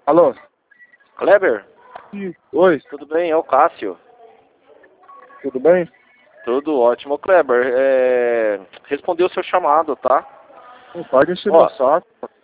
Alô? Kleber, Oi, tudo bem? É o Cássio. tudo bem? Tudo ótimo. Ô, Kleber, respondeu o seu chamado, tá? Não pode encher Ó, meu saco.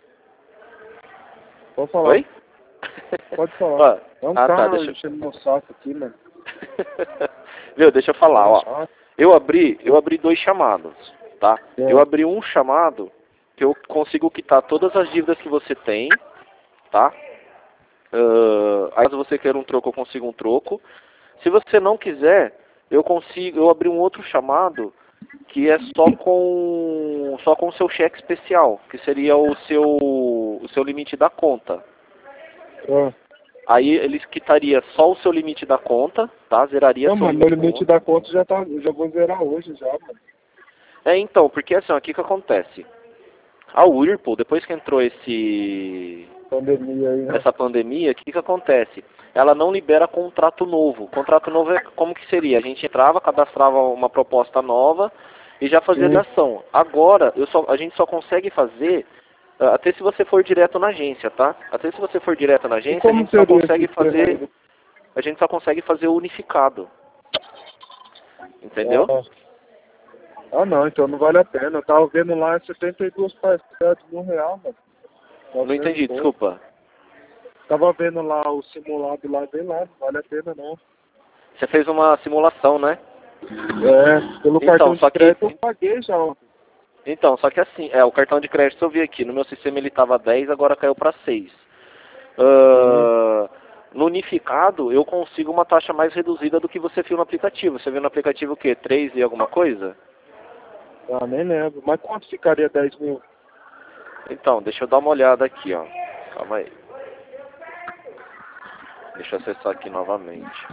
Pode falar. oi? Pode falar. Ó, É um tá, cara deixa enchendo meu saco aqui, mano. Viu, deixa eu falar, ó. Chato. Eu abri dois chamados, tá? É. Eu abri um chamado que eu consigo quitar todas as dívidas que você tem, tá? Aí caso você queira um troco, eu consigo um troco. Se você não quiser, eu abri um outro chamado que é só com o seu cheque especial, que seria o seu limite da conta. É. Aí eles quitaria só o seu limite da conta, tá? Zeraria Não, seu mano, meu limite da limite conta. da conta já vou zerar hoje já, mano. Então, porque assim, ó, o que que acontece? A Whirlpool, depois que entrou Pandemia aí, né? essa pandemia, o que que acontece? Ela não libera contrato novo. Contrato novo é como que seria? A gente entrava, cadastrava uma proposta nova e já fazia a Sim. ligação. Agora, a gente só consegue fazer até se você for direto na agência, tá? Até se você for direto na E agência, como seria esse esquema aí? a gente só consegue fazer o unificado. Entendeu? Não, então não vale a pena. Eu tava vendo lá 72 parcelas de R$ 1, mano. Não 900 entendi, pouco. desculpa. Tava vendo lá o simulado lá, bem lá, não vale a pena não. Você fez uma simulação, né? Pelo Então, cartão só de que crédito eu paguei já ontem. Então, só que assim, o cartão de crédito eu vi aqui, no meu sistema ele estava 10, agora caiu para 6. Sim. No unificado, eu consigo uma taxa mais reduzida do que você viu no aplicativo. Você viu no aplicativo o quê? 3 e alguma coisa? Ah, nem lembro. Mas quanto ficaria 10 mil? Então, deixa eu dar uma olhada aqui, ó. Calma aí. Deixa eu acessar aqui novamente.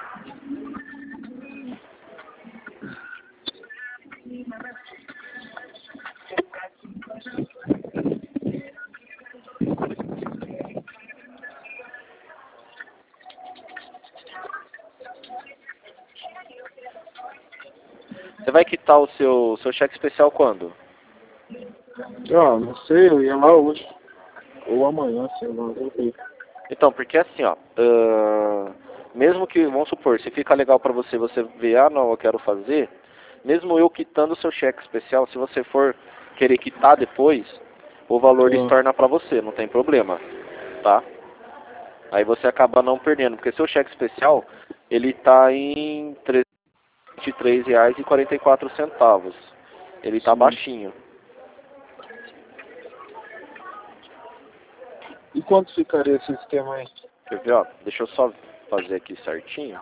Você vai quitar o seu cheque especial quando? Ah, não sei, eu ia lá hoje. Ou amanhã, sei lá, não sei. Então, porque assim, ó, mesmo que, vamos supor, se fica legal pra você, você ver, ah, não, eu quero fazer, mesmo eu quitando o seu cheque especial, se você for querer quitar depois, o valor estorna pra você, não tem problema, tá? Aí você acaba não perdendo, porque seu cheque especial, ele tá em R$ 33,44. Ele tá Sim. baixinho. E quanto ficaria esse esquema aí? Quer ver, ó, deixa eu só fazer aqui certinho.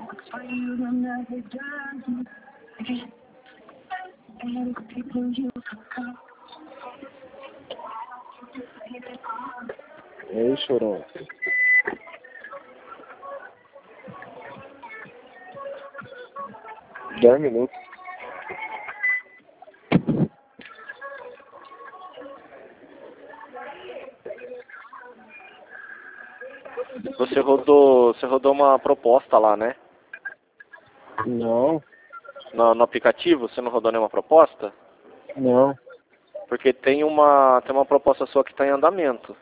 Aí, chorão. Dez minutos. Você rodou uma proposta lá, né? Não, No aplicativo, você não rodou nenhuma proposta? não. Porque tem uma proposta sua que está em andamento.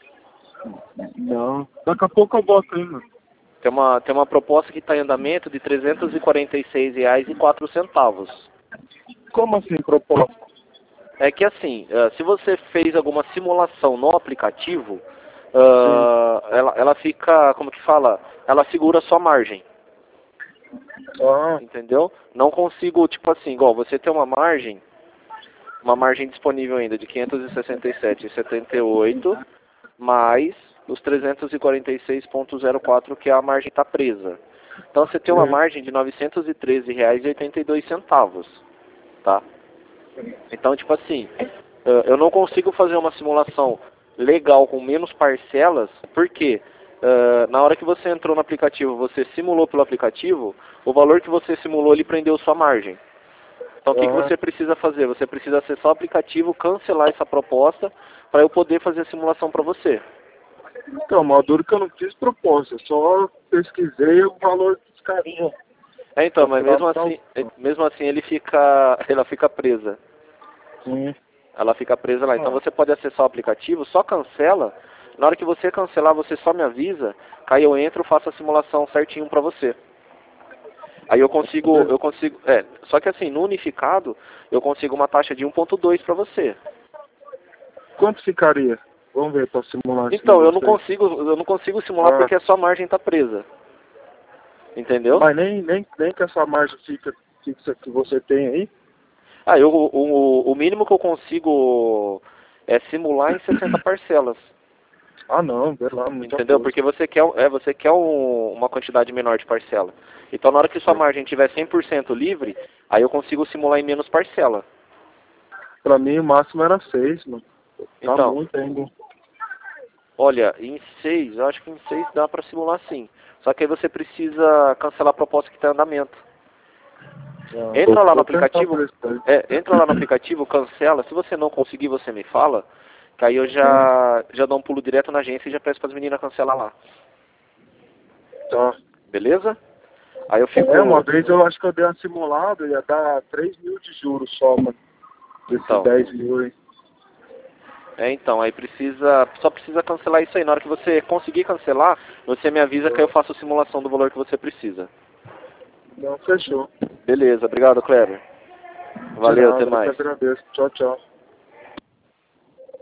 Não. Daqui a pouco eu volto aí, mano. Tem uma proposta que está em andamento de R$ 346,04. Como assim, proposta? É que assim, se você fez alguma simulação no aplicativo, Sim. ela fica, como que fala? Ela segura a sua margem. Ah, Entendeu? Não consigo, tipo assim, igual você tem uma margem disponível ainda de 567,78, mais os 346,04 que a margem está presa. Então você tem uma margem de R$ 913,82, tá? Então, tipo assim, eu não consigo fazer uma simulação legal com menos parcelas, porque na hora que você entrou no aplicativo, você simulou pelo aplicativo, o valor que você simulou, ele prendeu sua margem. Então, o que você precisa fazer? Você precisa acessar o aplicativo, cancelar essa proposta, para eu poder fazer a simulação para você. então, mal duro que eu não fiz proposta, eu só pesquisei o valor dos carinhos. Então, mas mesmo assim ela fica presa. Sim. Ela fica presa lá. Então você pode acessar o aplicativo, só cancela. Na hora que você cancelar, você só me avisa, que aí eu entro e faço a simulação certinho pra você. Aí eu consigo, só que assim, no unificado, eu consigo uma taxa de 1.2 pra você. Quanto ficaria? Vamos ver para simular isso. Então, eu não consigo simular porque a sua margem tá presa. Entendeu? Mas nem que essa margem fixa que você tem aí? Ah, o mínimo que eu consigo é simular em 60 parcelas. Ah não, vê lá, muita Entendeu? coisa. Porque você quer uma quantidade menor de parcela. Então na hora que sua margem tiver 100% livre, aí eu consigo simular em menos parcela. Pra mim o máximo era 6, mano. Tá Então, muito ainda. olha, em 6, eu acho que em 6 dá pra simular sim. Só que aí você precisa cancelar a proposta que está em andamento. Entra lá no aplicativo, entra lá no aplicativo, cancela. Se você não conseguir, você me fala, que aí eu já dou um pulo direto na agência e já peço para as meninas cancelar lá. Tá. Beleza? Aí eu fico... Uma vez eu acho que eu dei uma simulada, ia dar 3 mil de juros só, mano. Desses Então. 10 mil aí. Então, aí só precisa cancelar isso aí. Na hora que você conseguir cancelar, você me avisa que aí eu faço a simulação do valor que você precisa. Não, fechou. Beleza, obrigado, Kleber. Valeu, até mais. Eu que agradeço. Tchau, tchau.